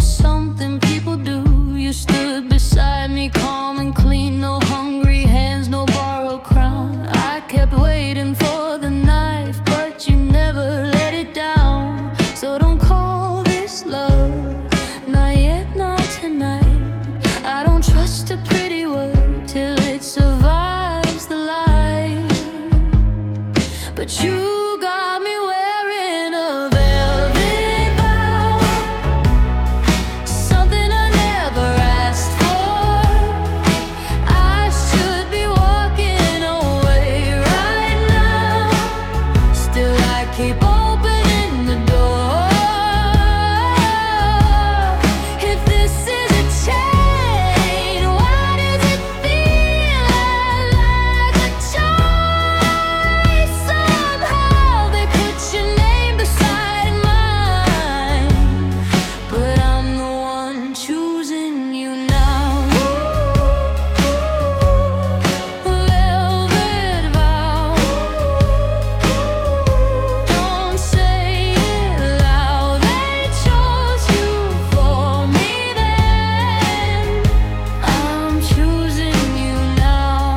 something people do. You stood beside me, calm and clean. No hungry hands, no borrowed crown. I kept waiting for the knife, but you never let it down. So don't call this love, not yet, not tonight. I don't trust a pretty word till it survives the light. But you got me wearing a velvet vow, something I never asked for. I should be walking away right now, still I keep opening the door. If this is a chain, why does it feel like a choice? Somehow they put your name beside mine, but I'm the one choosing you now. Velvet vow, don't say it loud. They chose you for me then, I'm choosing you now.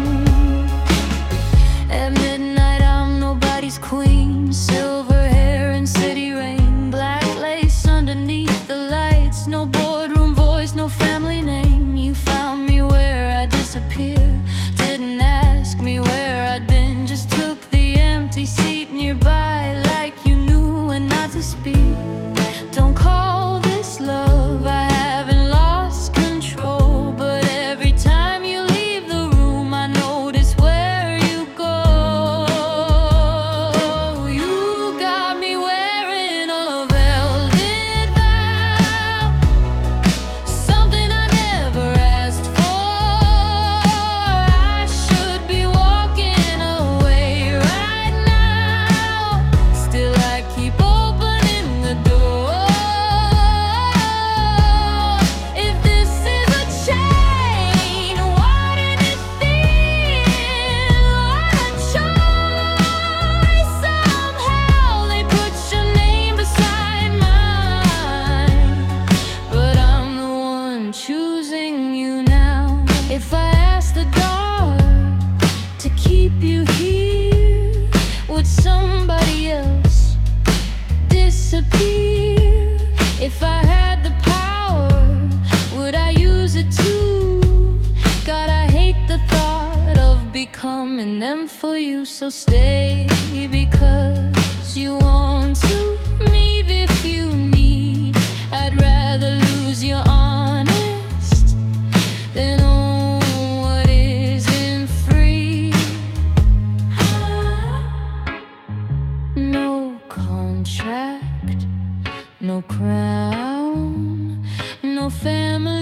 At midnight I'm nobody's queen, silver hair and city rain, black lace underneath the lights. No boardroom voice, no family name. You found me where I disappear, didn't ask me where I'd been, just took the empty seat nearby like you knew when not to speak. Don't call this love, I haven't lost control, but every time you leave the room I notice where you go. You got me wearing a velvet vow, something I never asked for. I should be walking away right now, still I keep opening the door. If this is a chain, why did it feel like a choice? Somehow they put your name beside mine, but I'm the one choosing you now. If I asked the dark to keep you here, would somebody else disappear? If I had the power, would I use it too? God, I hate the thought of becoming them for you. So stay because you want to, leave if you need. I'd rather lose you honest than own what isn't free. No contract, no crown, no family